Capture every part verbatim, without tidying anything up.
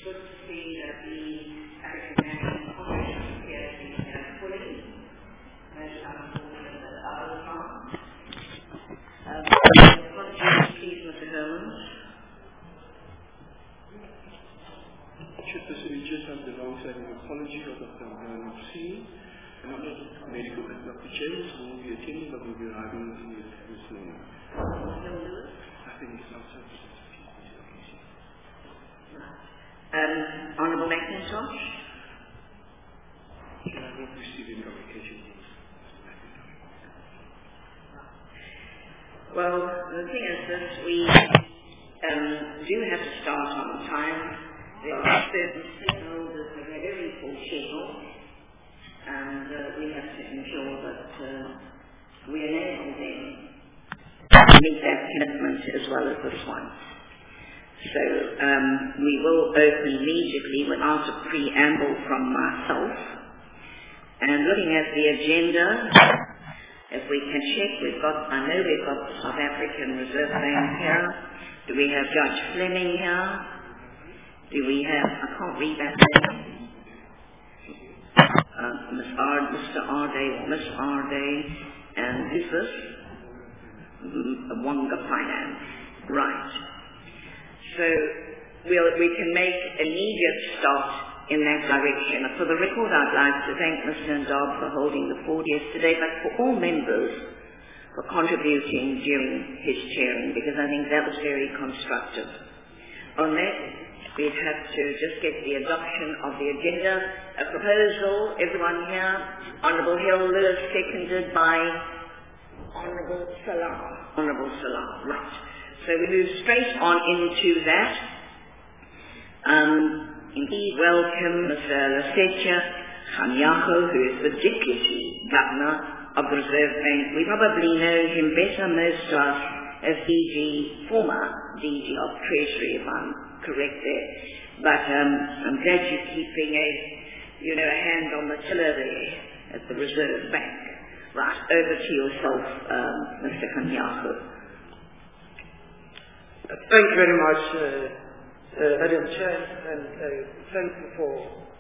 good to see that the African National Congress appears to be fully most unfortunate that others aren't. Um, apologies, please, Mister Holmes. Chairperson, we just have the long-standing apology of Doctor Herman C. and I'm not a medical but Doctor James who will be attending but will be arriving here this morning. I think it's outside. Um, Honourable McIntosh? I won't receive any communication. Well, the thing is that we um, do have to start on time. There are certain stakeholders that are very full schedule, and uh, we have to ensure that uh, we enable them to meet that commitment as well as this one. So um, we will open immediately without a preamble from myself. And looking at the agenda, if we can check, we've got, I know we've got the South African Reserve Bank here. Do we have Judge Fleming here? Do we have, I can't read that name. Uh, Miss R, Mister Arday or Miss Arday, and who's this? Wonga Finance. Right. So we'll, we can make immediate start in that direction. For the record, I'd like to thank Mister Ndab for holding the fort yesterday, but for all members for contributing during his chairing, because I think that was very constructive. On that, we'd have to just get the adoption of the agenda. A proposal, everyone here, Honourable Hilder, seconded by Honourable Salam. Honourable Salam, right. So we move straight on into that. Um, indeed, welcome Mister Lesetja Kganyago, who is the Deputy Governor of the Reserve Bank. We probably know him better, most of us, as D G, former D G of Treasury, if I'm correct there. But um, I'm glad you're keeping a, you know, a hand on the tiller there at the Reserve Bank. Right, over to yourself, um, Mister Kganyago. Thank you very much, uh, uh, Madam Chair, and uh, thank you for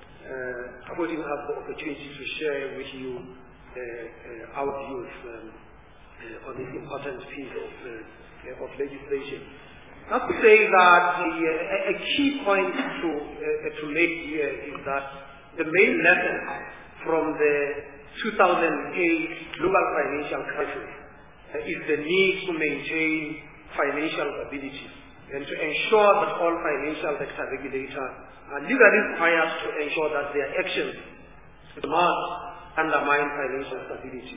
uh, affording us the opportunity to share with you uh, uh, our views um, uh, on this important piece of, uh, of legislation. I have to say that the, uh, a key point to, uh, to make here is that the main lesson from the two thousand eight global financial crisis uh, is the need to maintain financial stability and to ensure that all financial sector regulators are legally required to ensure that their actions do not undermine financial stability.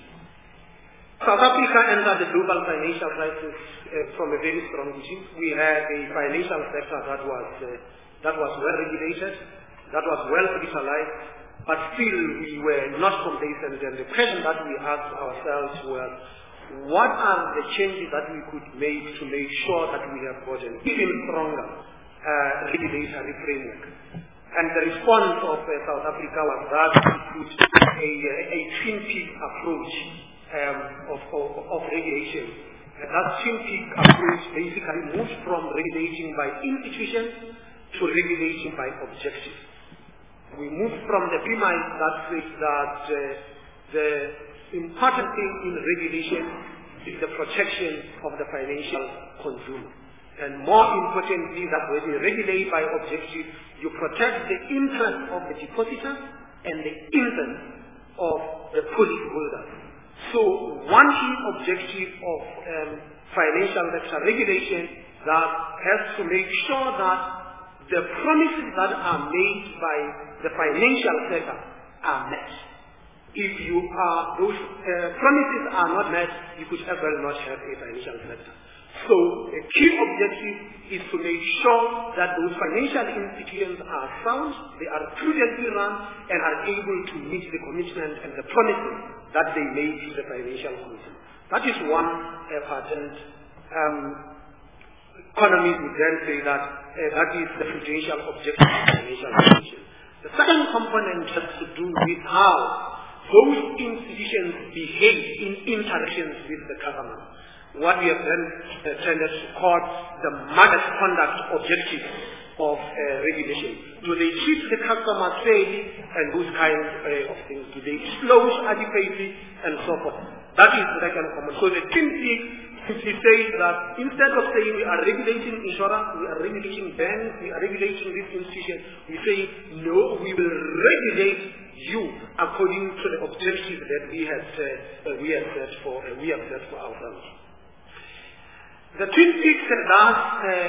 South Africa entered the global financial crisis uh, from a very strong position. We had a financial sector that was uh, that was well regulated, that was well capitalized, but still we were not complacent. And the question that we asked ourselves was, what are the changes that we could make to make sure that we have got an even stronger uh, regulatory framework? And the response of uh, South Africa was that we put a, a twin peak approach um, of, of, of regulation. And that twin peak approach basically moves from regulating by institutions to regulating by objectives. We move from the premise that says that uh, the important thing in regulation is the protection of the financial consumer. And more importantly, that when you regulate by objective, you protect the interest of the depositor and the interest of the policyholder. So one key objective of um, financial sector regulation that has to make sure that the promises that are made by the financial sector are met. If you are, those uh, promises are not met, you could as well not have a financial sector. So a key objective is to make sure that those financial institutions are sound, they are prudently run, and are able to meet the commitment and the promises that they made to the financial consumer. That is one uh, pattern. Um, economists would then say that uh, that is the prudential objective of financial institutions. The second component has to do with how those institutions behave in interactions with the government. What we have then uh, tended to call the market conduct objective of uh, regulation? Do they treat the customer fairly and those kinds uh, of things? Do they disclose adequately and so forth? That is the second comment. So the Twin Peaks simply says that instead of saying we are regulating insurance, we are regulating banks, we are regulating this institution, we say no, we will regulate you according to the objectives that we have uh, we have set for uh, we have set for ourselves. The Twin Peaks thus uh,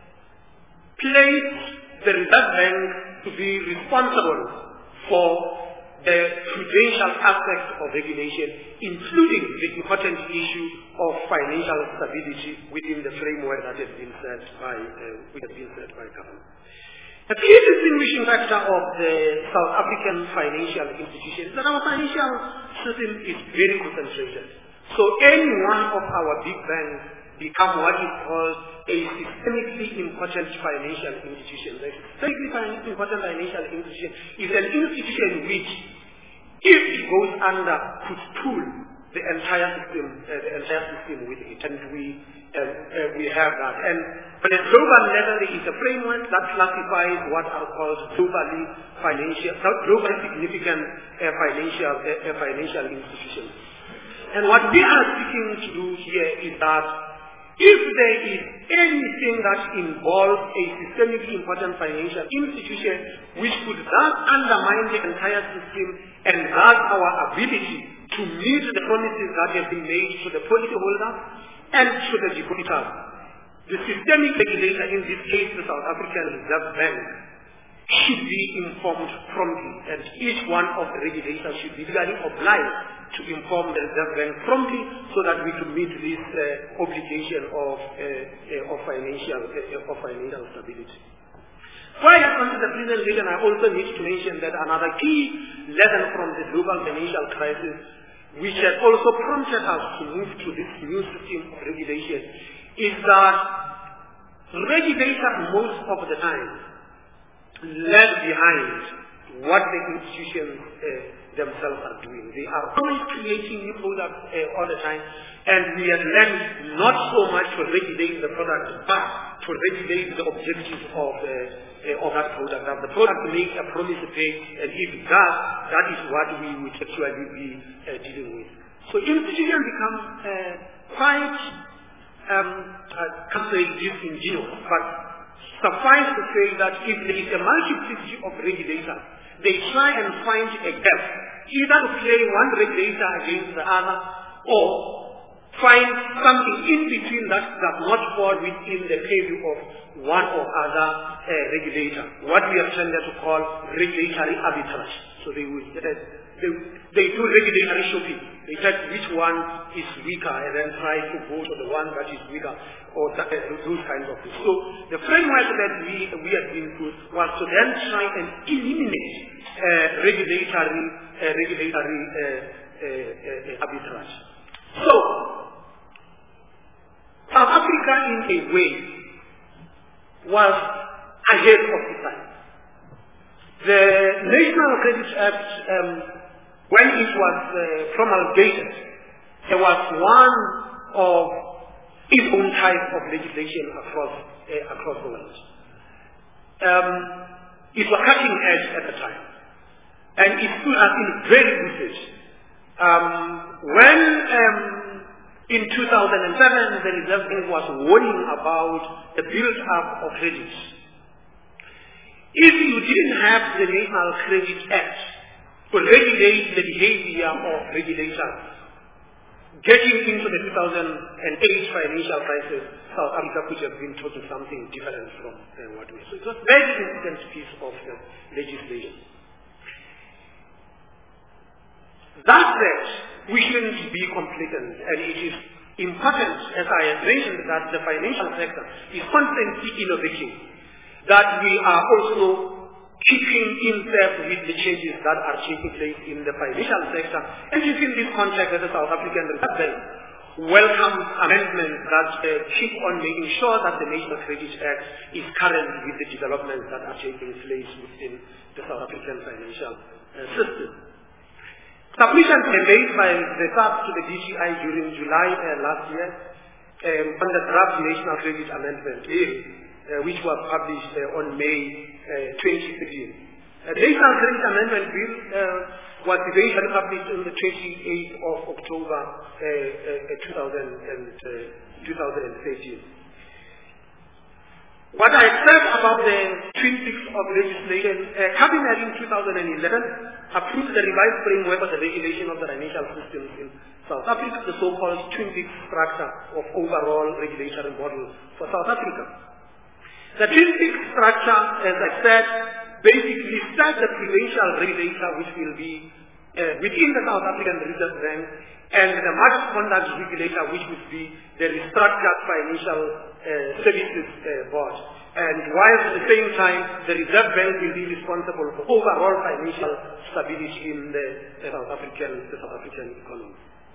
place the Reserve Bank to be responsible for the prudential aspects of regulation, including the important issue of financial stability within the framework that has been set by uh, which has been set by government. A key distinguishing factor of the South African financial institution is that our financial system is very concentrated. So any one of our big banks become what is called a systemically important financial institution. The systemically important financial institution is an institution which, if it goes under, could pull the entire system, uh, the entire system with it, and we uh, uh, we have that. And on a global level, there is a framework that classifies what are called globally financial, globally significant uh, financial uh, uh, financial institutions. And what we are seeking to do here is that if there is anything that involves a systemically important financial institution which could thus undermine the entire system and thus our ability to meet the promises that have been made to the policyholder and to the depositor, the systemic regulator, in this case the South African Reserve Bank, should be informed promptly, and each one of the regulators should be legally obliged to inform the Reserve Bank promptly so that we can meet this uh, obligation of, uh, uh, of, financial, uh, of financial stability. Before I come to the presentation, I also need to mention that another key lesson from the global financial crisis, which has also prompted us to move to this new system of regulation, is that regulators most of the time lag behind what the institutions uh, themselves are doing. They are always creating new products uh, all the time, and we have learned not so much to regulate the product, but to regulate the objectives of, uh, uh, of that product. That the product makes a promise to pay, and if it does, that is what we would actually be uh, dealing with. So institutions become uh, quite, um, I can't say disingenuous, but suffice to say that if there is a multiplicity of regulators, they try and find a gap, either to play one regulator against the other, or find something in between that does not fall within the purview of one or other uh, regulator. What we have tended to call regulatory arbitrage. So they will, they, they do regulatory shopping. They check which one is weaker and then try to go to the one that is weaker, or that, uh, those kinds of things. So the framework that we, we have been through was to then try and eliminate uh, regulatory, uh, regulatory uh, uh, uh, arbitrage. So, South Africa in a way was ahead of its time. The National Credit Act, um, when it was uh, promulgated, there was one of its own type of legislation across uh, across the world. Um, it was cutting edge at the time, and it stood us in very good state. Um, when um, in two thousand seven the Reserve Bank was warning about the build-up of credit, if you didn't have the National Credit Act to regulate the behavior of regulators, getting into the two thousand eight financial crisis, South Africa could have been taught something different from uh, what we saw. So it was a very important piece of the legislation. That said, we shouldn't be complacent, and it is important, as I have mentioned, that the financial sector is constantly innovating, that we are also keeping in step with the changes that are taking place in the financial sector. And in this context, the South African Reserve Bank welcomes amendments that uh, keep on making sure that the National Credit Act is current with the developments that are taking place within the South African financial uh, system. Submissions were made by the S A P to the D T I during July uh, last year um, on the draft National Credit Amendment Bill. uh, which was published uh, on May uh, twenty thirteen. Uh, the National Credit Amendment Bill uh, was eventually published on the twenty-eighth of October uh, uh, twenty thirteen. What I said about the twin peaks of legislation, uh, Cabinet in two thousand eleven approved the revised framework of the regulation of the financial systems in South Africa, the so-called twin peaks structure of overall regulatory model for South Africa. The twin peaks structure, as I said, basically sets the prudential regulator which will be uh, within the South African Reserve Bank and the market conduct regulator which would be the restructured financial uh, services uh, board. And while at the same time the Reserve Bank will be responsible for overall financial stability in the, the South African the South African economy.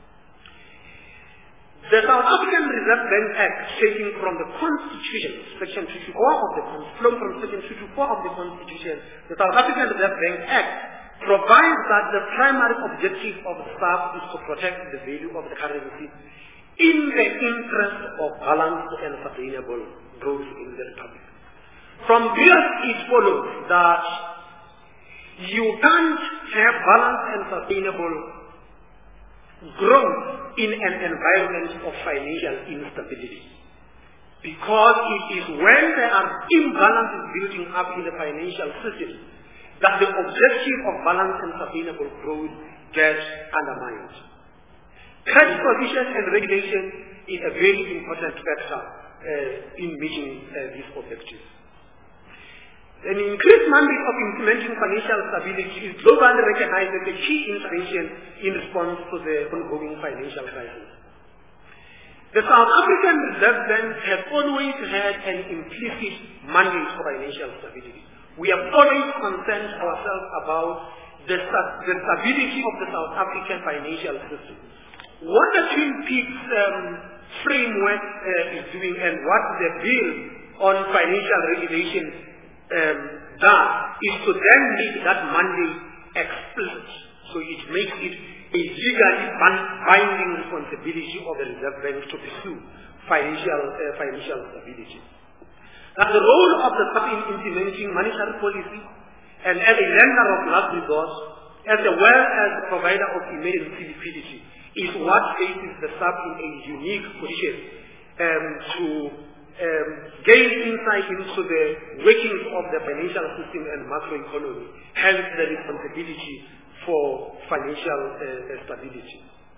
The South African Reserve Bank Act, taken from the Constitution, Section fifty-four of the flown from Section fifty-four of the Constitution, the South African Reserve Bank Act provides that the primary objective of the staff is to protect the value of the currency in the interest of balanced and sustainable growth in the Republic. From this it follows that you can't have balanced and sustainable growth in an environment of financial instability. Because it is when there are imbalances building up in the financial system that the objective of balanced and sustainable growth gets undermined. Credit provision and regulation is a very important factor uh, in meeting uh, these objectives. An increased mandate of implementing financial stability is globally recognized as a key intervention in response to the ongoing financial crisis. The South African Reserve Bank has always had an implicit mandate for financial stability. We have always concerned ourselves about the, the stability of the South African financial system. What the Twin Peaks um, framework uh, is doing and what the bill on financial regulation um, does is to then make that mandate explicit. So it makes it a legally binding responsibility of the Reserve Bank to pursue financial, uh, financial stability. Now the role of the sub in implementing monetary policy and as a lender of last resort, as well as the provider of emergency liquidity, is what places the sub in a unique position um, to um, gain insight into the workings of the financial system and macroeconomy, hence the responsibility for financial uh, stability.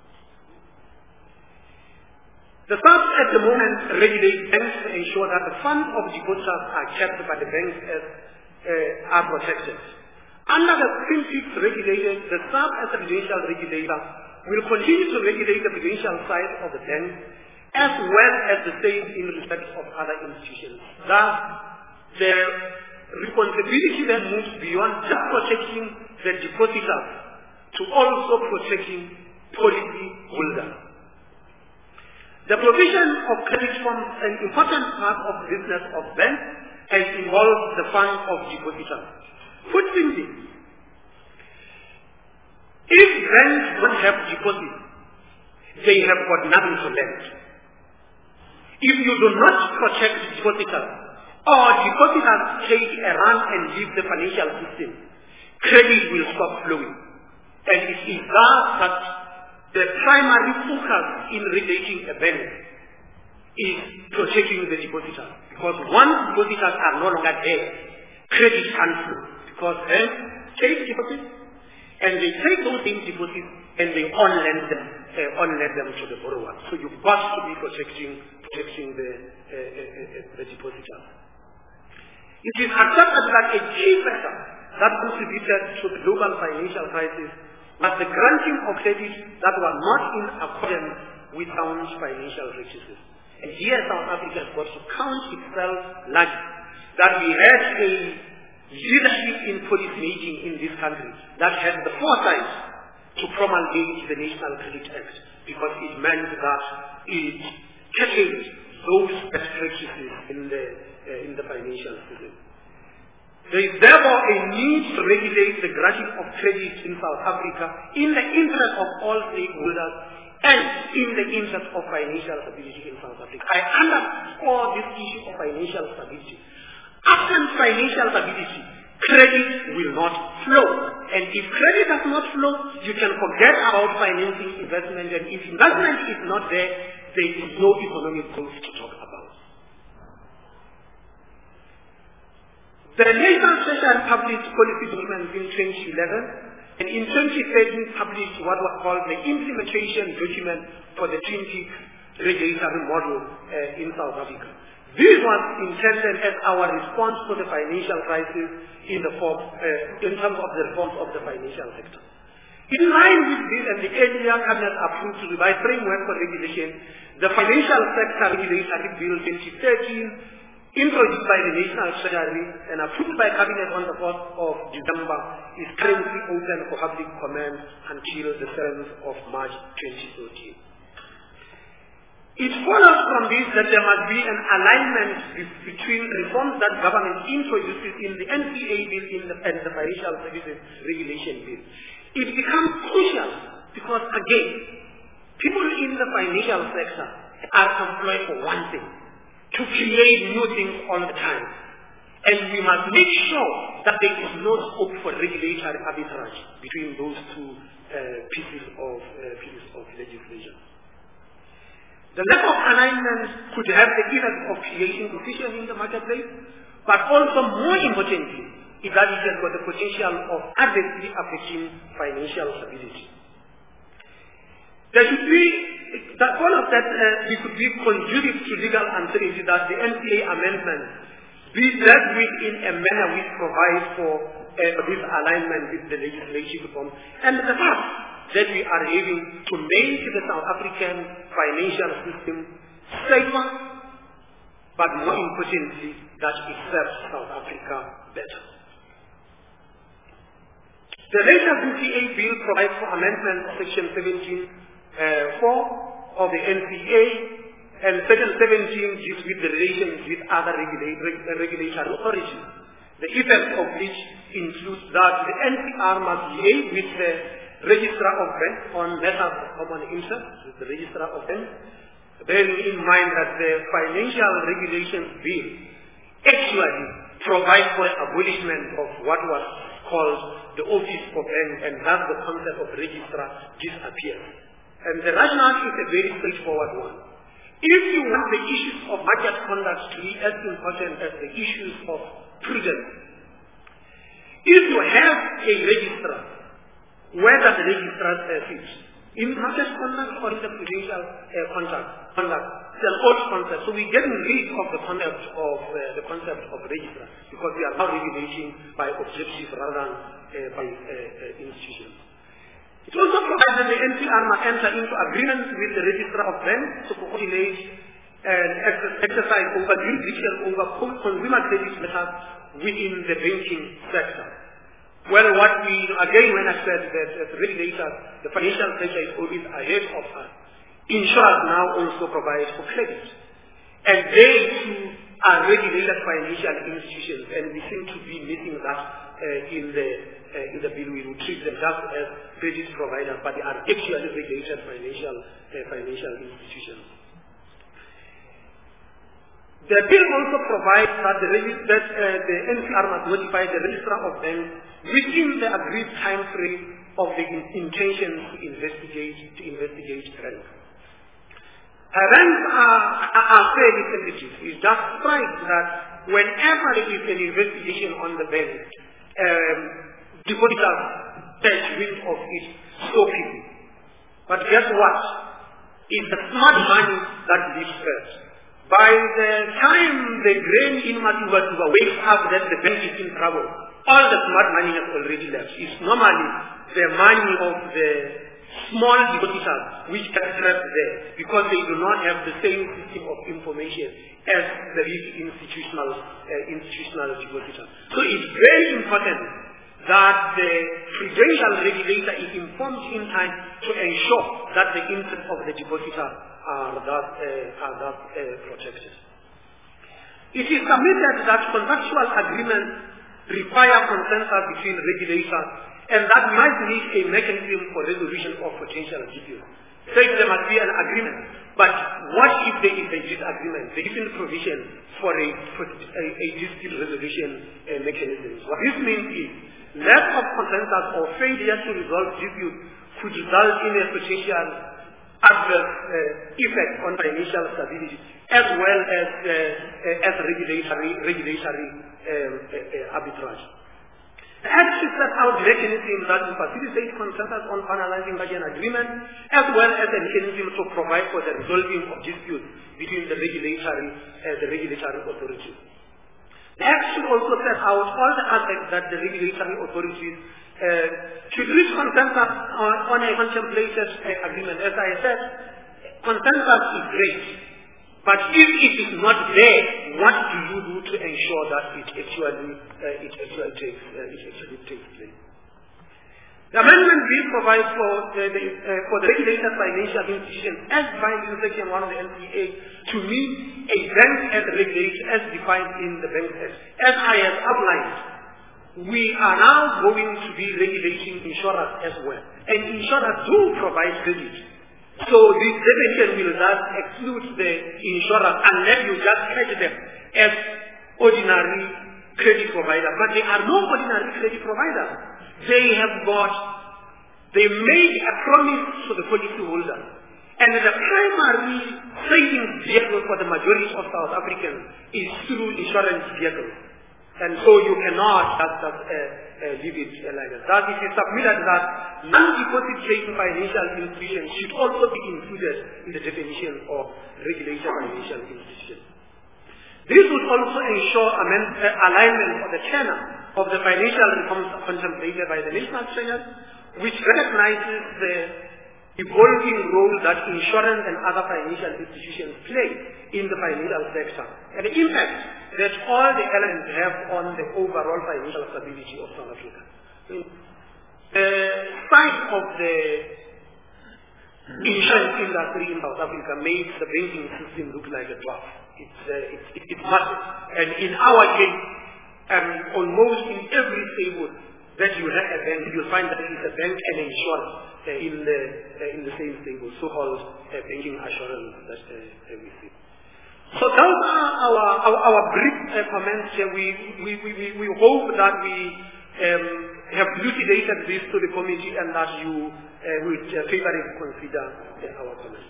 The sub at the moment regulates banks to ensure that the funds of depositors are kept by the banks as uh, are protected. Under the Twin Peaks regulation, the sub as a prudential regulator will continue to regulate the prudential side of the bank as well as the same in respect of other institutions. Thus, the responsibility then moves beyond just protecting the depositors to also protecting policy holders. The provision of credit forms an important part of the business of banks and involves the funds of depositors. Put simply, if banks don't have deposits, they have got nothing to lend. If you do not protect depositors, or depositors take a run and leave the financial system, credit will stop flowing. And it is thus that the primary focus in regulating a bank is protecting the depositors. Because once depositors are no longer there, credit can't flow. Because banks take deposits, and they take those same deposits and they on-lend them, uh, on-lend them to the borrower. So you've got to be protecting, protecting the, uh, uh, uh, the depositors. It is accepted that a key factor that contributed to the global financial crisis was the granting of credit that was not in accordance with sound financial practices. And here South Africa has got to count itself lucky that we had a leadership in policy making in this country that had the foresight to promulgate the National Credit Act, because it meant that it catches those best practices in the, uh, in the financial system. There is therefore a need to regulate the granting of credit in South Africa in the interest of all stakeholders, and in the interest of financial stability in South Africa. I underscore this issue of financial stability. Absent financial stability, credit will not flow. And if credit does not flow, you can forget about financing investment. And if investment is not there, there is no economic growth to talk about. The National Treasury published policy documents in twenty eleven, and in twenty thirteen published what was called the implementation document for the twentieth regulatory model uh, in South Africa. This was intended as our response to the financial crisis in the form, uh, in terms of the reforms of the financial sector. In line with this and the earlier cabinet approved to revise framework for regulation, the Financial Sector Regulatory Bill twenty thirteen, introduced by the National Treasury and approved by Cabinet on the fourth of December, is currently open for public comment until the seventh of March twenty fourteen. It follows from this that there must be an alignment between reforms that government introduces in the N P A bill in the, and the Financial Services Regulation Bill. It becomes crucial because, again, people in the financial sector are employed for one thing, to create new things all the time. And we must make sure that there is no scope for regulatory arbitrage between those two uh, pieces of uh, pieces of legislation. The lack of alignment could have the effect of creating confusion in the marketplace, but also more importantly, is that it has got the potential of adversely affecting financial stability. There should be, that all of that, uh, we could be conducive to legal uncertainty that the N P A amendment be dealt with in a manner which provides for uh, this alignment with the legislative reform. And the fact that we are having to make the South African financial system safer, but more importantly, that it serves South Africa better. The latest N P A bill provides for amendment of Section seventeen Uh, four of the N P A, and Section seventeen deals with the relations with other regula- reg- regulatory authorities, the effect of which includes that the N P R must liaise with the Registrar of Banks on matters of common interest, with the Registrar of Banks, bearing in mind that the Financial Regulations Bill actually provides for the abolishment of what was called the Office of Banks, and thus the concept of registrar disappears. And the rationale is a very straightforward one. If you want the issues of market conduct to be as important as the issues of prudence, if you have a registrar, where does the registrar uh, fit? In market conduct or in the prudential uh, conduct? conduct? It's an old concept. So we're getting rid of the concept of uh, the concept of registrar because we are now regulating by objective rather than uh, by uh, uh, institutions. It also provides that the N P R must enter into agreements with the Registrar of Banks to coordinate and exercise over jurisdiction over consumer credit matters within the banking sector. Well, what we, again, when I said that as regulators, the financial sector is always ahead of us, insurance now also provides for credit. And they too are regulated financial institutions, and we seem to be missing that uh, in the uh, in the bill. We will treat them just as credit providers, but they are actually regulated financial uh, financial institutions. The bill also provides that the, that, uh, the N P R must notify the Registrar of Banks within the agreed time frame of the in intention to investigate to investigate banks. Uh, banks are, are, are fairly sensitive. It's just right that whenever there is an investigation on the bank, um, depositors take wind of it so quickly. But guess what? It's the smart money that lives first. By the time the grain in Matuba wakes up that the bank is in trouble, all the smart money has already left. It's normally the money of the small depositors which are trapped there because they do not have the same system of information as the big institutional uh, institutional depositors. So it's very important that the prudential regulator is informed in time to ensure that the interests of the depositor are thus, uh, are thus uh, protected. It is submitted that contractual agreements require consensus between regulators and that might need a mechanism for resolution of potential disputes. said there must be an agreement. But what if there is a disagreement? There isn't provision for a, for a, a dispute resolution uh, mechanism. What this means is lack of consensus or failure to resolve disputes could result in a potential adverse uh, effect on financial stability, as well as uh, uh, as regulatory regulatory um, uh, uh, arbitrage. The Act should set out mechanisms that will facilitate consensus on finalizing such an agreement, as well as a mechanism to provide for the resolving of disputes between the regulatory uh, the regulatory authorities. The Act should also set out all the aspects that the regulatory authorities uh, should reach consensus on, on a contemplated uh, agreement. As I said, consensus is great, but if it is not there, what do you do to ensure that it actually uh, it actually takes uh, it actually takes place? The amendment bill provides for uh, the uh, for the regulated financial institutions as defined in Section one of the N C A to mean a bank as regulated as defined in the Bank Act. As I have outlined, we are now going to be regulating insurers as well, and insurers do provide credit. So this definition will thus exclude the insurers unless you just catch them as ordinary credit providers. But they are no ordinary credit providers. They have got, they made a promise to the policy holder. And the primary savings vehicle for the majority of South Africans is through insurance vehicles. And so you cannot just, just uh, uh, leave it uh, like that. Thus it is submitted that non-deposit taking financial institutions should also be included in the definition of regulated financial institutions. This would also ensure amend, uh, alignment of the tenor of the financial reforms contemplated by the National Treasury, which recognizes the evolving role that insurance and other financial institutions play in the financial sector, and the impact that all the elements have on the overall financial stability of South Africa. The size of the insurance industry in South Africa makes the banking system look like a dwarf. It's, uh, it's, it's massive. And in our case, um, almost in every table that you have a bank, you'll find that it's a bank and insurance uh, in, the, uh, in the same table, so-called uh, banking assurance that uh, we see. So those are our, our, our brief uh, comments here. We, we, we, we hope that we um, have elucidated this to the committee and that you uh, would uh, favorably consider uh, our comments.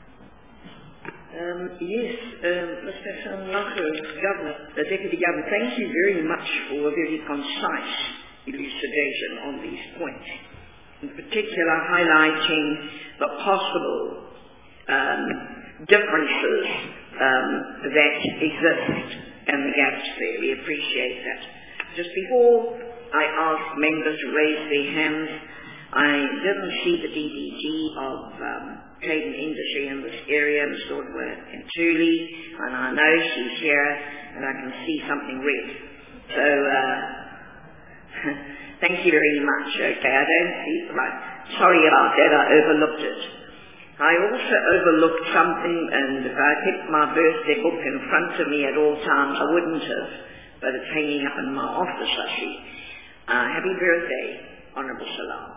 Um, yes, um, Mister Sanyaku, Governor, the Deputy Governor, thank you very much for a very concise elucidation on these points, in particular highlighting the possible um, differences um, that exist and the gaps there. We appreciate that. Just before I ask members to raise their hands, I didn't see the D D G of um, trade and industry in this area, Miz Ordway and Julie, and I know she's here, and I can see something red. So, uh, thank you very much. Okay, I don't see, right. Sorry about that, I overlooked it. I also overlooked something, and if I kept my birthday book in front of me at all times, I wouldn't have, but it's hanging up in my office, I see. Uh, happy birthday, Honourable Salam.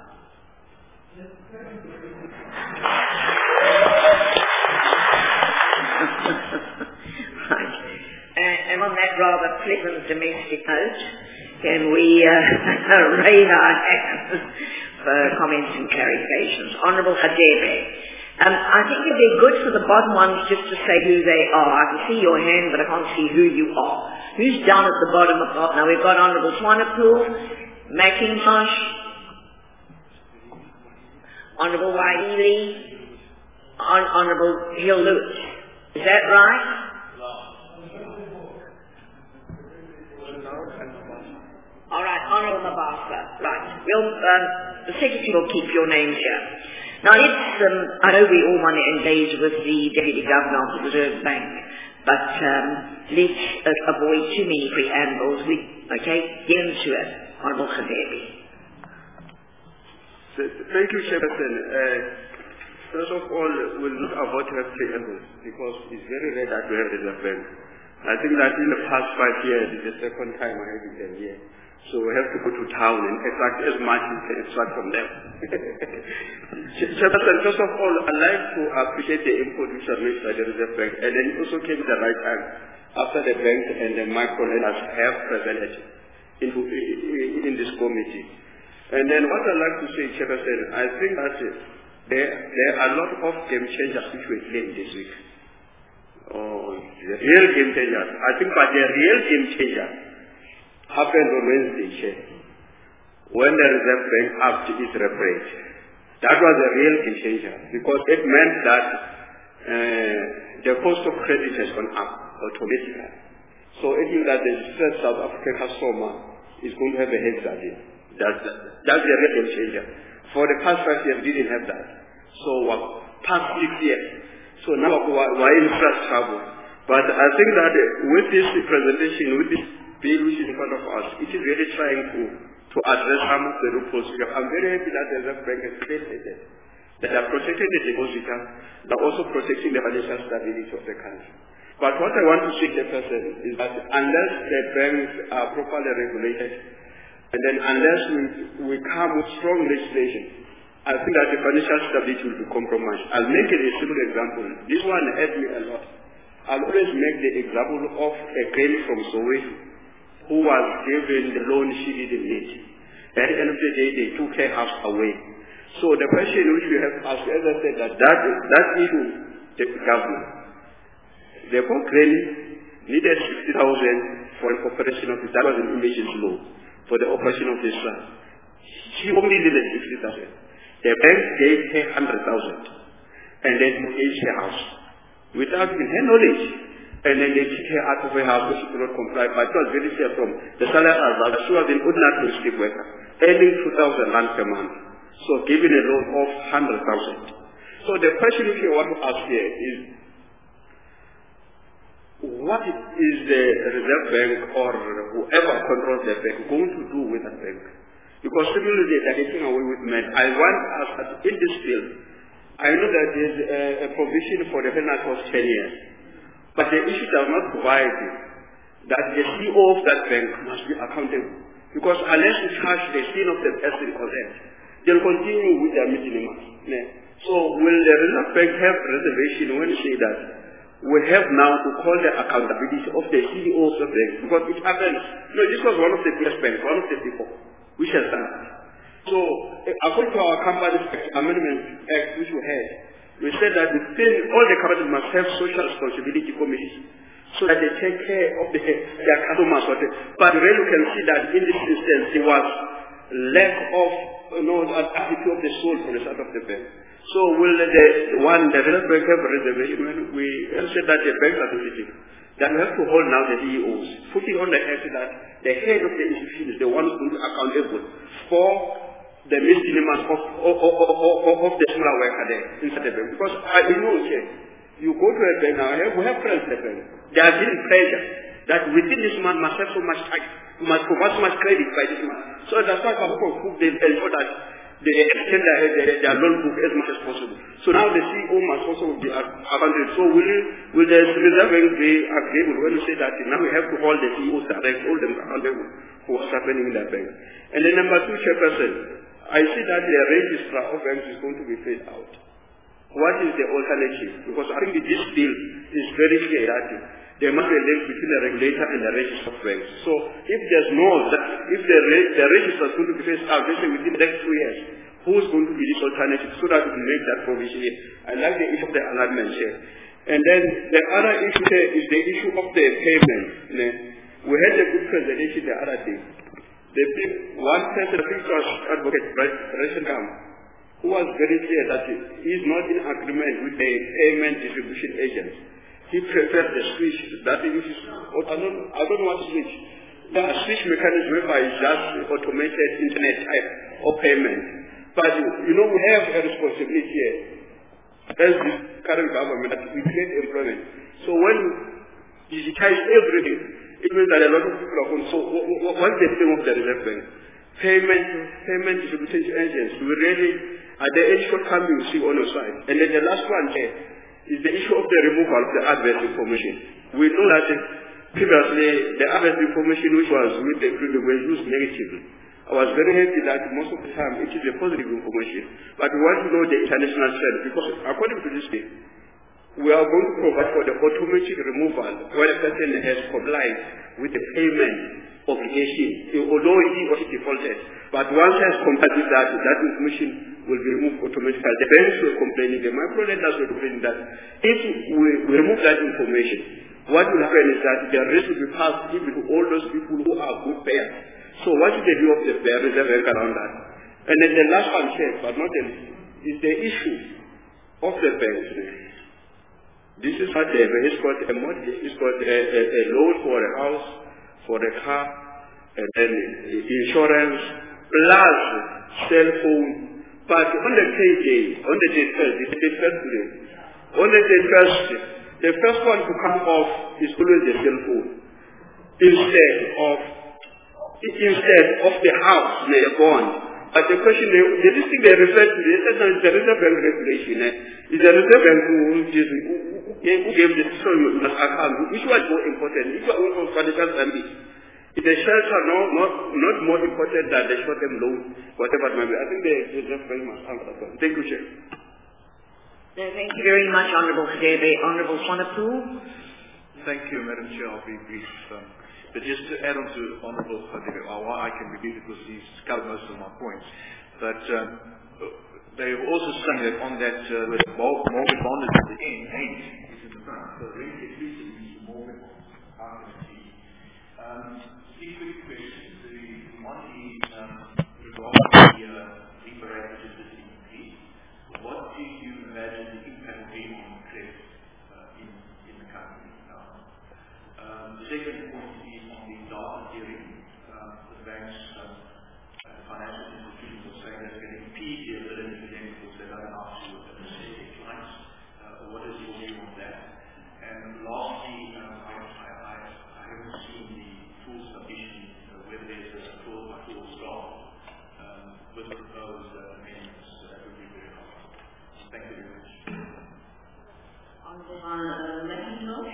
Right. And, and on that rather pleasant domestic note, can we uh, raise our hands for comments and clarifications? Honourable Hadebe. Um, I think it'd be good for the bottom ones just to say who they are. I can see your hand, but I can't see who you are. Who's down at the bottom of the... Now we've got Honourable Swanepoel, McIntosh, Honourable Waili, Hon Honourable Hill Lewis. Is that right? All right, Honourable Mabasa. Right. We'll, um, the Secretary will keep your names here. Now let's, um, I know we all want to engage with the Deputy Governor of the Reserve Bank, but um, let's uh, avoid too many preambles. We, okay, get into it. Honourable Hadebe. Thank you, Chairperson. Uh, first of all, we'll not avoid to have preambles because it's very rare that we have Reserve Bank. I think that in the past five years, it's the second time I have been here. So we have to go to town and extract as much as we can extract from them. Chairperson, first of all, I'd like to appreciate the input which was made by the Reserve Bank, and then it also came at the right time after the bank and the microlenders have presented in, in this committee. And then what I'd like to say, Chairperson, I think that there, there are a lot of game changers which were claimed this week. Oh, the real game changers. I think but the real game changer happened on Wednesday, Chair, when the Reserve Bank upped its repo rate. That was a real game changer because it meant that uh, the cost of credit has gone up automatically. So it means that the South African customer is going to have a head start. That's, that's the real game changer. For the past five years, we didn't have that. So uh, past six years. So now we're in fresh trouble. But I think that with this presentation, with this bill which is in front of us, it is really trying to, to address some of the loopholes. I'm very happy that the Reserve Bank has stated that they are protecting the depositor, but also protecting the financial stability of the country. But what I want to say to the person is that unless the banks are properly regulated, and then unless we, we come with strong legislation, I think that the financial stability will be compromised. I'll make it a simple example. This one helped me a lot. I'll always make the example of a girl from Soweto who was given the loan she didn't need. At the end of the day, they took her house away. So the question which we have asked, as I said, that that, that issue, the government, the poor granny needed sixty thousand for the operation of this. That was an emergency loan for the operation of this land. She only needed sixty thousand. The bank gave her one hundred thousand and then mortgaged her house without even her knowledge. And then they kicked her out of her house because she could not comply. But it was very clear from the salary advance. She was an ordinary domestic worker, earning two thousand rand per month. So given a loan of one hundred thousand. So the question which you want to ask here is, what is the Reserve Bank or whoever controls the bank going to do with that bank? Because similarly they are getting away with men. I want us that in this bill, I know that there is a, a provision for the penalty of ten years. But the issue does not provide that the C E O of that bank must be accountable. Because unless you charge the sin of the person concerned, they'll continue with their minimum. So will the Reserve Bank have reservation when you say that we have now to call the accountability of the C E O of the bank? Because it happens. No, this was one of the biggest banks, one of the people which has done it. So according to our Companies Amendment Act which we had, we said that within all the companies must have social responsibility committees so that they take care of the, their customers. But really you can see that in this instance there was lack of you know, attitude of the soul from the side of the bank. So will the one, the Reserve Bank have a reservation when we said that the banks are positive, that we have to hold now the C E Os, putting on the head that the head of the institution is the one who is going to be accountable for the misdemeanors of, of, of, of, of the smaller worker there inside the bank. Because I know, okay, you go to a bank now, we have friends in the bank. They are feeling pressure that within this month must have so much tax, must provide so much credit by this month. So that's why some people they ensure that they extend their, their, their loan book as much as possible. So now the C E O must also be accountable. So will, will the Reserve Bank be agreeable when you say that now we have to hold the C E Os direct, hold them accountable for what's happening in that bank? And then number two, Chairperson, I see that the registrar of banks is going to be phased out. What is the alternative? Because I think this bill is very clear that there must be a link between the regulator and the register of banks. So if there's no, if the, the register is going to be phased out, let's say within the next two years, who's going to be this alternative so that we can make that provision here? I like the issue of the alignment here. And then the other issue here is the issue of the payment. We had a good presentation the other day. The big, one person, I think was Advocate Reshengam, who was very clear that he is not in agreement with the payment distribution agents. He preferred the switch. That is, I don't, I don't want switch. The switch mechanism whereby it's just automated internet type of payment. But you know, we have a responsibility here as the current government that we create employment. So when we digitize everything, it means that a lot of people are going. So what's the thing of the Reserve Bank? Payment, payment distribution agents. We really, at the issue of time you see on your side. And then the last one here is the issue of the removal of the adverse information. We know that previously the other information which was with the freedom was used negatively. I was very happy that most of the time it is a positive information. But we want to know the international trend because according to this thing, we are going to provide for the automatic removal when a person has complied with the payment obligation, although he or she defaulted. But once he has complied with that, that information will be removed automatically. The banks were complaining, the microlenders were complaining that if we, we remove that information, what will happen is that the risk will be passed even to all those people who are good payers. So what is the view of the Reserve Bank around that? And then the last one, but not the least, is the issue of the banks. This is what they have. It's called a mortgage, it's called a, a, a loan for a house, for a car, and then insurance, plus cell phone. But on the payday, on the day first, it's the first day. On the day first, the first one to come off is always the cell phone. Instead of instead of the house, the bond. But the question, the, the this thing they refer to, they said that the Reserve Bank regulation eh, is the Reserve Bank who, who, who gave the story account, which was more important, which was financial service. Is the shelter no, not, not more important than the short-term loan, whatever it may be. I think the Reserve Bank must answer that one. Thank you, Chair. No, thank you very much, Honourable Kadebe. Honourable Swanepoel. Thank you, Madam Chair. I'll be brief. Um, But just to add on to Honourable Kadebe, well, I can repeat it because he's covered most of my points. But um, they have also saying that on that, uh, with mortgage bond at the end, end is in the front. So really, at least it means the mortgage bond. How can it be? Um, three quick questions. The one is um, regarding the uh, reparatus increase. What do you imagine the impact will be on credit uh, in, in the country now? Um, the second point is on the data theory. Um, the banks um, and financial institutions are saying that it's going to impede the ability to lend because they don't know how to assess their clients. Uh, what is your view on that? And lastly, um, I, I, I, I haven't seen the full submission uh, where there's a full by full stop um, with proposed uh, amendments. So that would be very helpful. Thank you very much. Honourable uh, McIntosh.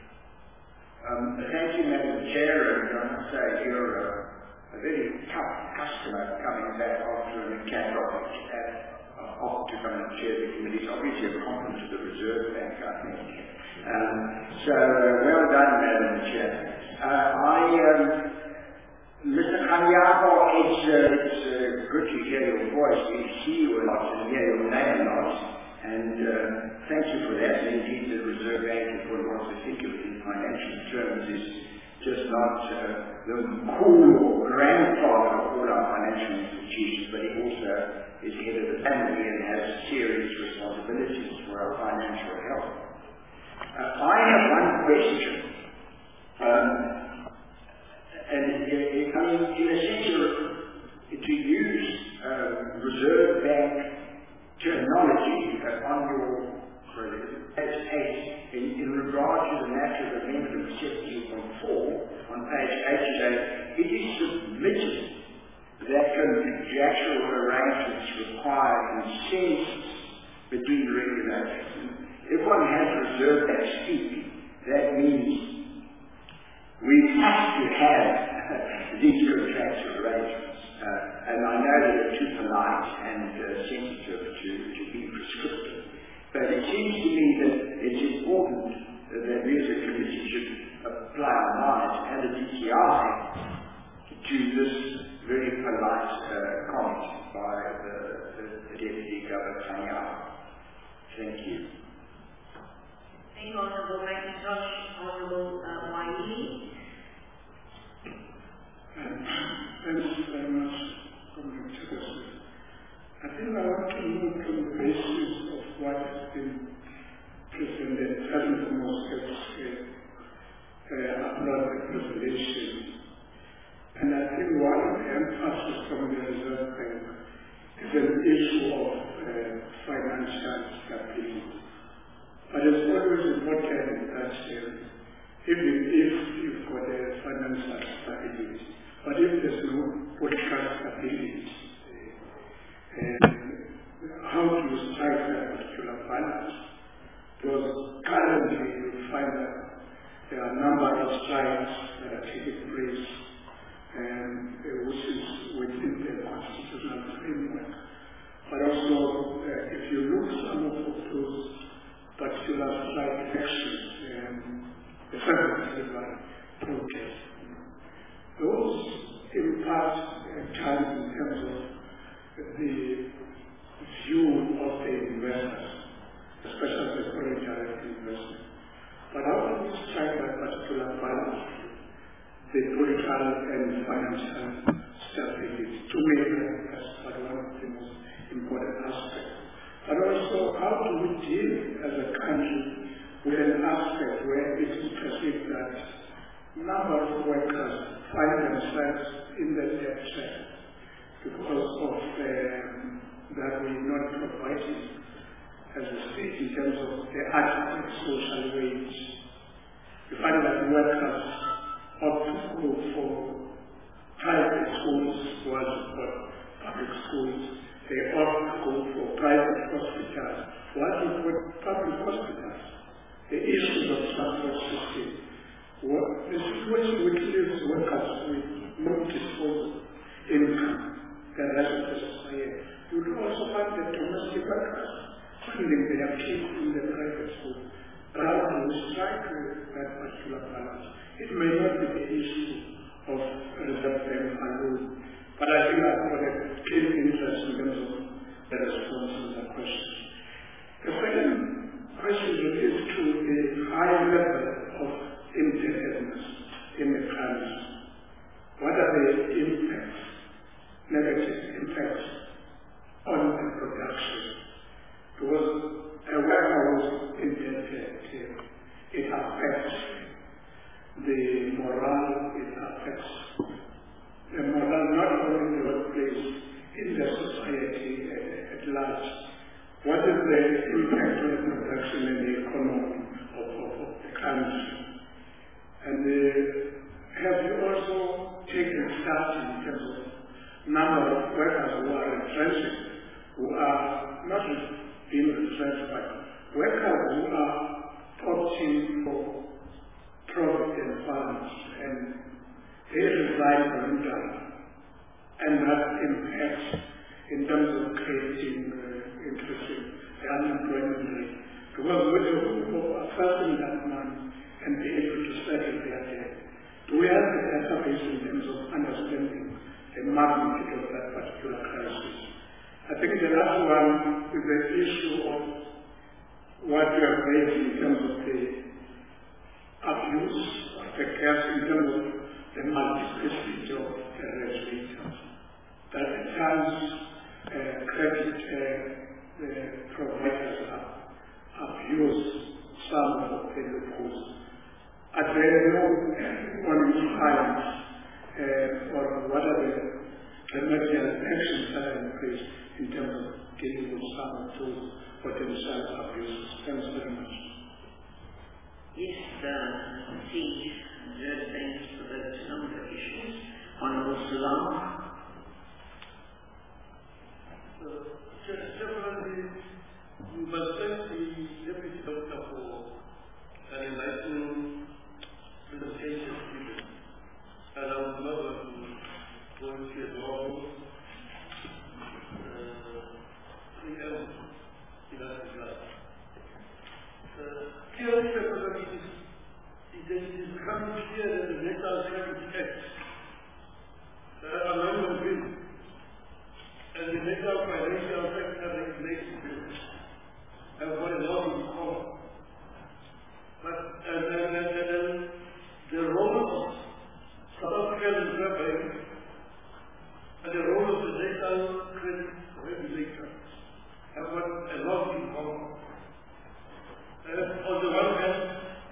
Um, thank you, Madam Chair, and I must say you're a, a very tough customer coming back after an catastrophic uh, offer to come and chair the committee. It's obviously a compliment to the Reserve Bank, I think. Um, so, uh, well done, Madam Chair. Uh, I, um, Mister Kanyako, it's, uh, it's uh, good to hear your voice. We see you a lot and hear your name a lot. And uh, thank you for that. Indeed, the Reserve Bank, for what we think of it in financial terms, is just not uh, the cool or grandfather of all our financial institutions, but he also is head of the family and has serious responsibilities for our financial health. Uh, I have one question. Um, and uh, I mean, in a sense, to use uh, Reserve Bank terminology uh, on your page eight in, in regard to the matter of amendment seventeen point four on page eight, it is submitted that contractual arrangements require consensus between the regulators. If one has Reserve Bank speak, that means we have to have these contractual arrangements. Uh, and I know that they're too polite and uh, sensitive to, to be prescriptive. But it seems to me that it's important uh, that we as a committee should apply our minds and the D T I to this very polite uh, comment by the, the, the Deputy Governor Kanyako. Thank you. Thank you, Honourable McIntosh. Honourable uh, Waili. Thanks very much, Comrade Chairperson. I think I want to move to the basis of what has been presented, first and foremost, as uh, about the presentation. And I think one of the emphasis from the Reserve Bank is an issue of uh, financial stability. But it's always important that uh, even if you've got a financial stability, but if there's no political stability, uh, how do you strike that particular balance? Because currently you find that there are a number of strikes that are taking place, and uh, which is within the constitutional framework. But also, uh, if you look at some of those particular strike actions, um, the federal protests, those impact at times in terms of the view of the investors, especially the foreign direct investment. But how do we strike that particular balance, the political and financial stability, to make that as one of the most important aspects? But also, how do we deal as a country with an aspect where it is perceived that number of workers find themselves in the debt trap because of um, that we're not providing as a state in terms of the adequate social wage. You find that workers opt to go for private schools while for public schools. They opt to go for private hospitals while for public hospitals. The issues of transport system. What, the situation which leaves workers with no disposable income, the rest of the society. You will also find the domestic workers finding their kids in the private school. But how do we strike that particular balance? It may not be the issue of reserve bank alone, but I think I've got a keen interest in terms of the response to that question. The second question relates to the high level of indebtedness in the country. What are the impacts, negative impacts on the production? Because a warehouse indebted, it affects the morale, it affects the morale not only in the workplace, in the society at, at large. What is the impact on the production and the economy of, of, of the country? And uh, have you also taken steps in terms of number of workers who are retrenched, who are not being retrenched, but workers who are opting for provident funds and they resign voluntarily, and that impacts in terms of creating uh, increasing the unemployment rate. Because with the hope of assessing that money and be able to settle their debt, do we have the database in terms of understanding the magnitude of that particular crisis? I think the last one is the issue of what you have raised in terms of the abuse of the cash, in terms of the multiplicity of the regulators. That at times uh, credit uh, uh, providers have abused some of the loopholes. Are there no warning signs uh, or what are the remedial actions that are in place in terms of dealing with some of those potential abuses? Thanks very much. Yes, uh, see, there are things for the number of issues. Honorable Salam. Separately, we must thank the Deputy Doctor for an enlightening presentation given. And I would love to go into a long preamble in that regard. Clearly, it is becoming clear that the National Security Act, there are a number of bills, and the National Financial Sector Regulation Bill have got a lot in common. But and then, and then, and then the role of South African Reserve Bank and the role of the National Credit Regulator have got a lot in common. And on the one hand,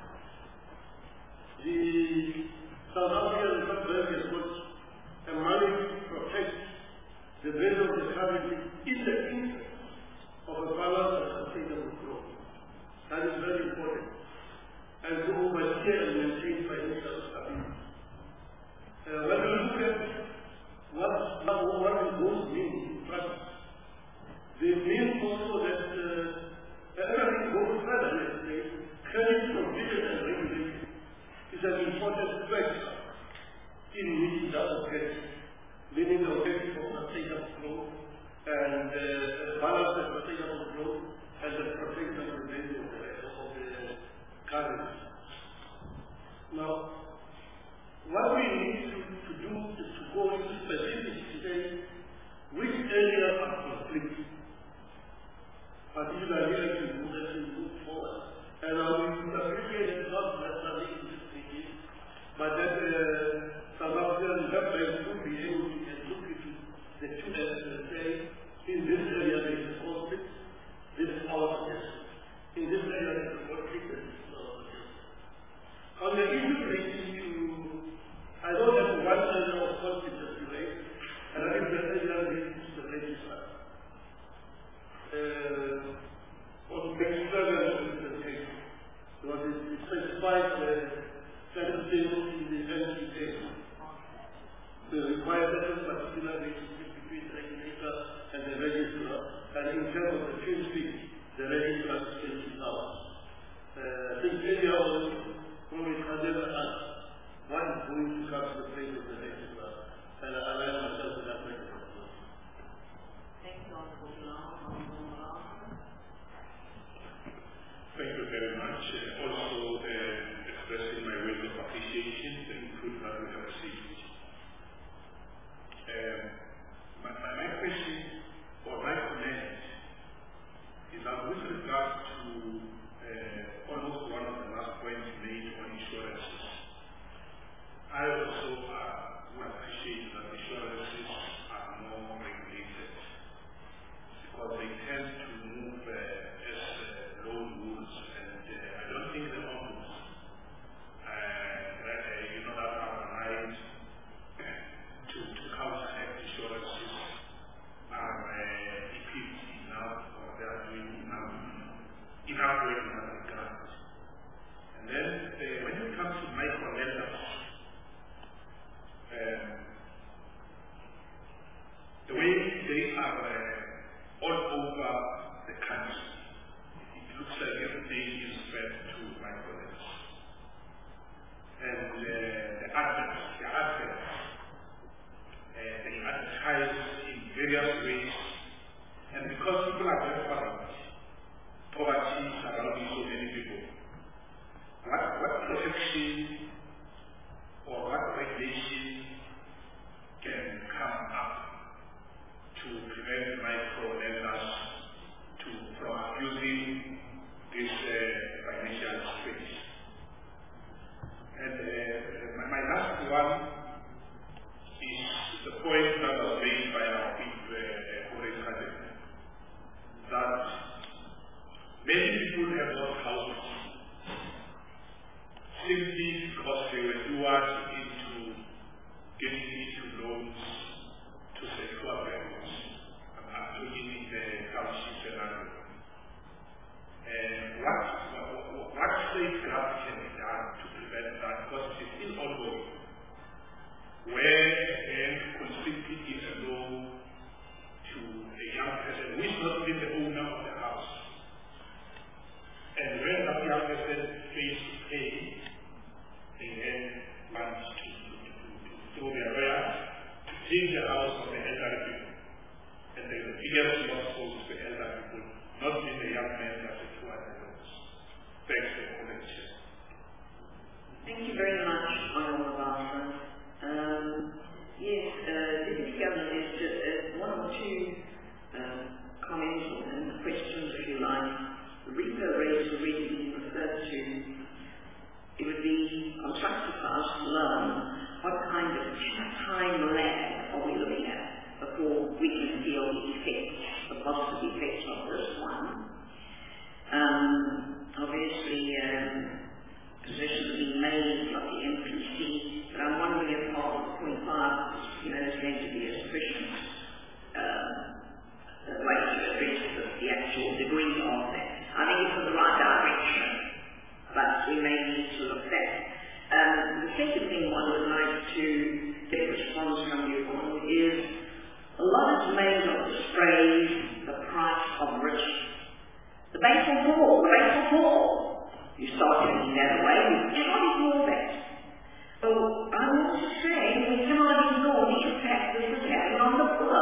the South African Reserve Bank has got a money to protect the value of the currency in the interest of a balanced and sustainable growth. That is very important. And to oversee and maintain financial stability. Uh, when we look at what, what, what those mean in practice, they mean also and uh, balance the sustainable growth and the protection of the value of the, of the currency. Now, what we need to, to do is to go into specifics to say which areas are conflicting, particularly as we move, as we move forward. And I will appreciate it not necessarily in this meeting, but that uh, South African government would be able to look into the two areas and say, in this area there is a conflict, this is our suggestion. In this area there is a conflict, this is our suggestion. On the issue relating to, I know that one area of conflict that you raised, and I think the area relating to the legislature. Uh, on page seven of the presentation, what is specified the certain things in the N T A. The required certain particular relationship between the regulator and the registrar, and in terms of the twin speed, the registrar is out. I think area was always never asked what is going to come to the place of the registrar, and I align myself with that registrar. Thank you, Honorable. Thank you very much. Uh, also, uh, expressing my words of appreciation to the input that we have received. Uh, my, my, my question or my comment is that with regard to uh, almost one of the last points made on insurances, I also uh, would appreciate that insurances are more regulated because they tend to move uh, as uh, loan rules, and uh, I don't think the ombuds, uh, uh, you know, that are aligned to, to counteract insurances are uh, equipped enough, or they are doing enough, enough work in that regard. And then uh, when it comes to micro lenders, um, the way they are uh, all over the country, looks like every day is spent to microlenders. And uh, the adverts, the adverts, uh, they advertise in various ways. And because people are desperate, poverty is surrounding so many people. What, what protection or what regulation can come up to prevent microlenders to from abusing this uh, financial space? And uh, my, my last one is the point that was made by our people, uh, that many people have lost houses simply because they were lured into getting into loans to secure values. I'm looking in the township scenario. And what, what, what safeguards can be done to prevent that? Because it is still ongoing. Where a bank could simply give a loan to a young person who is not even the owner of the house. And when that young person fails to pay, they then want to, to, to, to throw their wares, to take the house of the elderly people. And the biggest loss goes to the elderly people, not in the young man that is two hundred dollars. Thanks for the connection. Thank you very much, Honorable Barbara. Um, yes, uh, Deputy Governor, there's just uh, one or two uh, comments and questions, if you like. The repo rate is already being referred to. It would be constructive for us to learn what kind of time lag are we looking at before we can feel the effects, the positive effects of this one. Um, obviously, um, positions being made of the M P C, but I'm wondering if part of point five, you know, there's going to be a sufficient uh, way to address the, the actual degree of that. I think it's in the right direction, but we may need to look back. Um, the second thing one would like to get a response from you on is a lot is made of this phrase, the price of risk. The base will fall, the base will fall. You start thinking that way, you cannot ignore that. So I'm also saying we cannot ignore the impact this is having on the poor.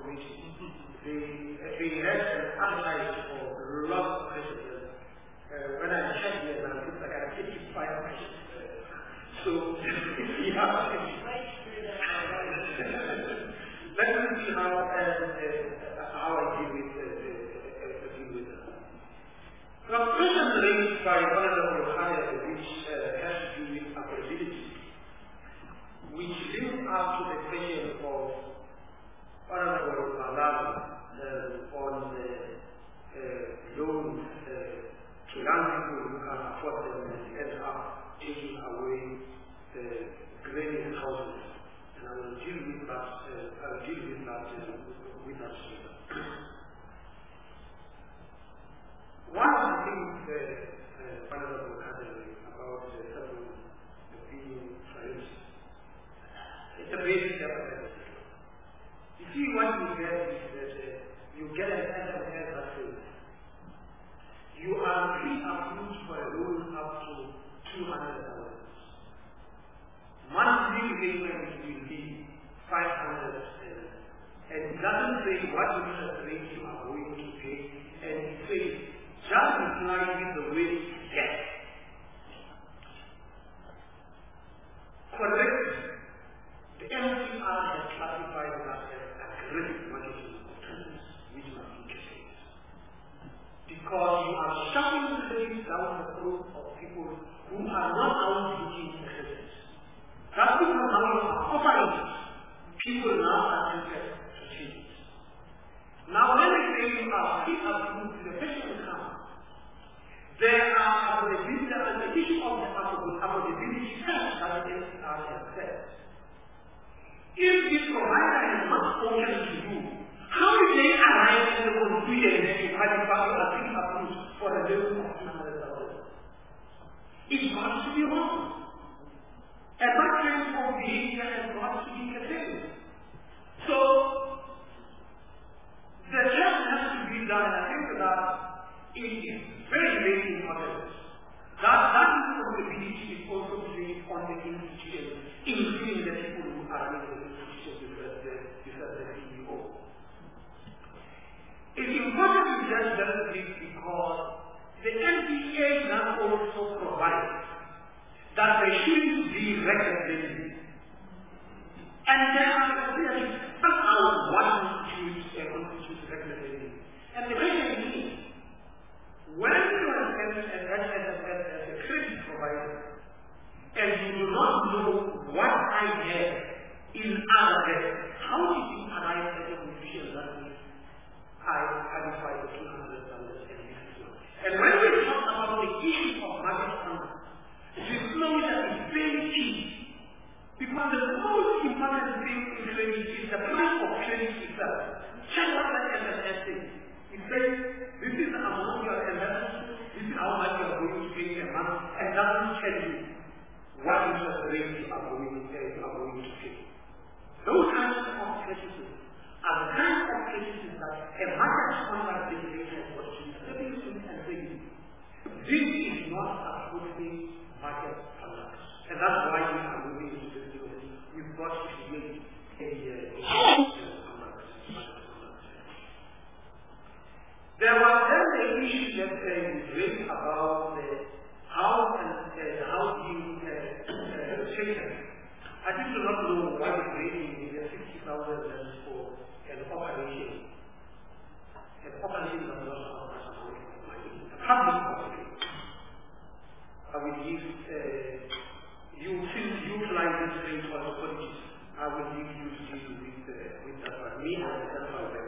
committee, they, they had an appetite for lots of questions. Uh, when I checked them, I looked like I had fifty-five questions. So, yeah. Let me see how, uh, uh, how I deal with, uh, uh, deal with that. Now, question raised by Honorable Khaya, which uh, has to do with affordability, which links up to the question of Honorable Malala uh, on uh, uh, loans uh, to young people who can afford them and end up taking away the graded houses. And I will deal with that, uh, I will deal with that, uh, with that later. One of the things uh, Honorable Khaya about uh, several being friends, it's a basic evidence. You see, what you get is that uh, you get an S M S that says you are pre-approved for a loan up to two hundred dollars. Monthly payment will be five hundred dollars. And it doesn't say what interest rate you are going to pay, and it says just reply with the way yes. Correct. The M C R has classified that as aggressive marketing opportunities, which must be careful. Because you are shoving credit down the throat of people who are not out looking for credit. That's because now you are offering people now are interested to change. Now when I say you are pre-approved in the patient account, there are the the issue of the affordability test that is assessed. If this provider has not spoken to you, how did they arrive at the conclusion that you qualify as pre-approved for a loan of two hundred dollars? It got to be wrong. And that kind of behavior has got to be curtailed. So, the test has to be done, and I think that it is very, very important. That, that responsibility is also placed on the institution, including the people who are in the institution because the, because the C E O. It's important to just that this because the N P A now also provides that there shouldn't be recognition. And there are clearly somehow one institute and constitutes recognition. And the question is, when you are as, as, as, as, as a credit provider, and you do not know what I have in other debt, how did you arrive at a conclusion that means I qualify for two hundred dollars and this is one? And when we talk about the issue of market conduct, you know that it's very key. Because the most important thing in credit is the price of credit itself. Check what that M S S is. It says, this is the amount you are investing, this is how much you are going to pay a month, and doesn't tell you what interest rate you are going, uh, you are going to pay. Those kinds of criticisms are the kinds of criticisms that a market conduct regulation was to be stepping in and saying, this is not a good market conduct. And that's why we are moving into this building. We've got to create a conduct. There was then the issue that uh, was raised about uh, how and uh, how you uh, uh, change it. I do not know why the grading is sixty thousand for an operation. An operation does not have a public operation. I will give uh, you since you utilize this rate for the politics, I will give you to deal with uh, with that one. Me and the other.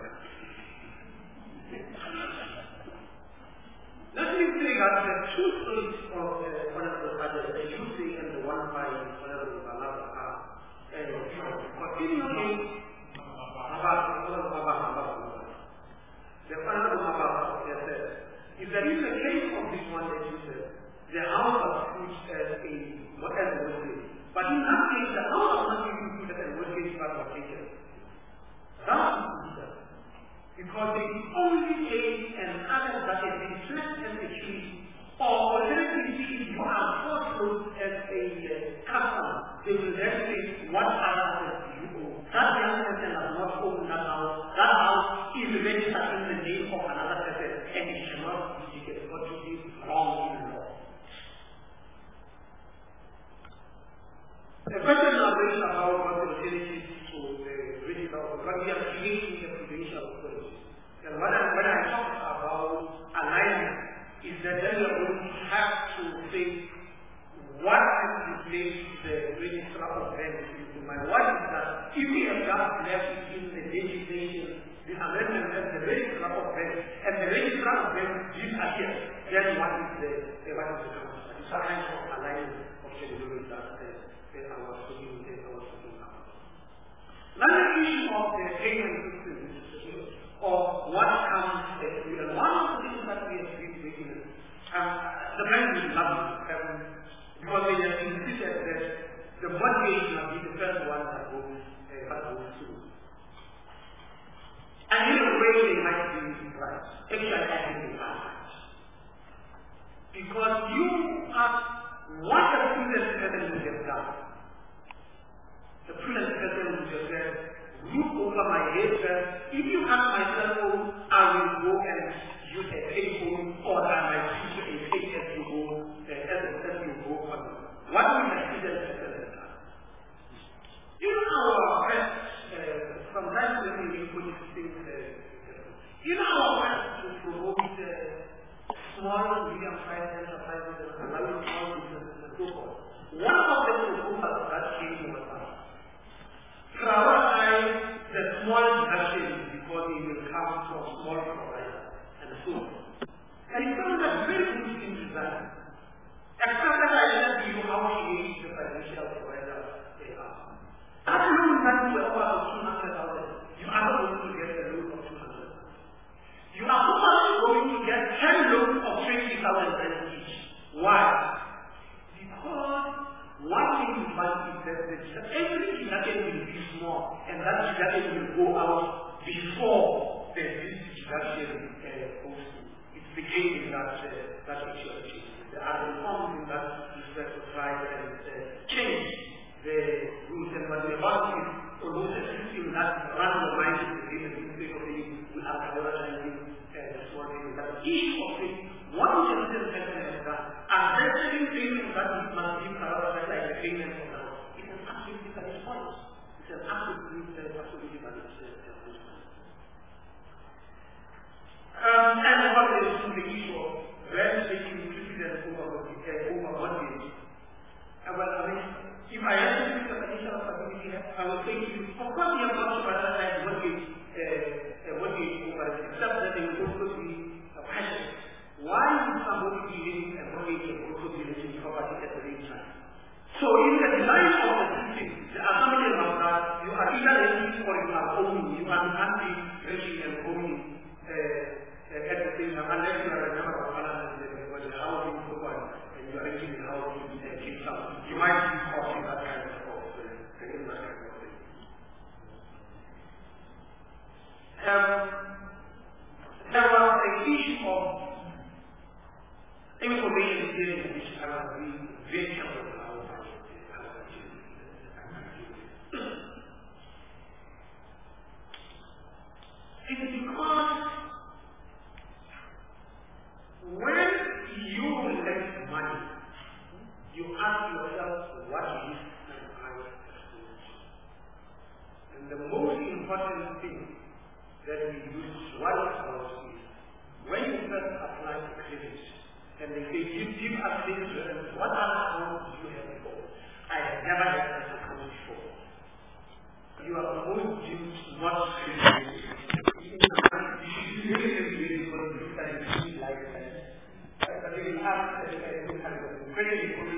Let me say that the two stories of uh, Honorable Khaya, the U C and the one by Honorable Malala are continually about the Honorable Malala said, if there is a case of this one that you said, the house was put as a whatever Muslim. But in that case, the house was not even put as a Muslim fabrication. That is that. Because there is only a an other that has been placed as a key, or alternatively, if you are foreclosed as a uh, customer, they will then say, what other assets do you own? That young person has not owned that house, that you register in the name of another person and it cannot be taken, what you do wrong in law. The question now is about what the relationship to the register of what we are creating a prudential authority. And when I, when I talk about alignment, is that then we are going to have to say what has replaced the registrar of rents in mind. What is that? If we have just left it in the legislation, the amendment and the registrar of rents, and the registrar of rents disappear, then what is the, the what is the council? It's a kind of alignment of the rules that uh, I was talking about. Another issue of the payment system, or what comes uh, with one of the things that we have been making, um, the bank is lovely, um, because they have insisted that the mortgage must be the first one that goes, uh, that goes through. And in a way they might be right. Actually, I think they are right. Because you ask what the prudent person would have done. The prudent person would have said, look over my head first. If you have my cell phone, I will go and use a payphone, or I might use a pay as you go, uh, as, as you go on. What will the prudent person have done? In our quest, uh, from time to time we put things, uh, in our quest to promote uh, small, medium-sized enterprises and allowing small businesses and so forth, one of the proposals that came was that prioritize the small deductions because it will come from small providers and so on. And it comes as very good in design. Except that I tell you how creative the financial providers they are. As long as you offer two hundred thousand, you are not going to get a loan of two hundred thousand. You are probably going to get ten loans of twenty thousand each. Why? Because one thing you must be that every deduction will be small, and that deduction will go out before the deduction uh, goes through. It's beginning that uh, that actually changes. There are reforms in that respect to try and uh, change the rules, and what they want is to lose a system that randomizes the payment instead of being we are prioritizing the small payments. But each of them, one of the system has done, addressing payments that must be prioritized like the payment of the house. It's an absolutely valid point. It's an absolutely, uh, absolutely valid point. Um, and what is the issue of rent taking precedence over over mortgage? Uh, well, I mean, if I had to pick up additional facility, I would say to you, of course, you have not to prioritize mortgage, uh, mortgage over it, except that they will also be a passion. Why would somebody be living a mortgage and also be living property at the same time? So, in the design of the system, the assumption of that you are either renting or you are owning, you are not renting and owning uh, uh, at the same time, unless you are a member of parliament and you are housing so on, and you are renting the house in the Cape Town. You might be caught in that kind of uh, in that kind of thing. Um, there was a issue of information sharing which I was being very careful about. It is because when you lend money, you ask yourself what is and I experience. And the most important thing that we use to worry about is when you first apply for credit and they say give, give us this and what other account do you have before? I have never had an account before. You are almost due to what credit is. You really really going to look at it like that. But if you have a credit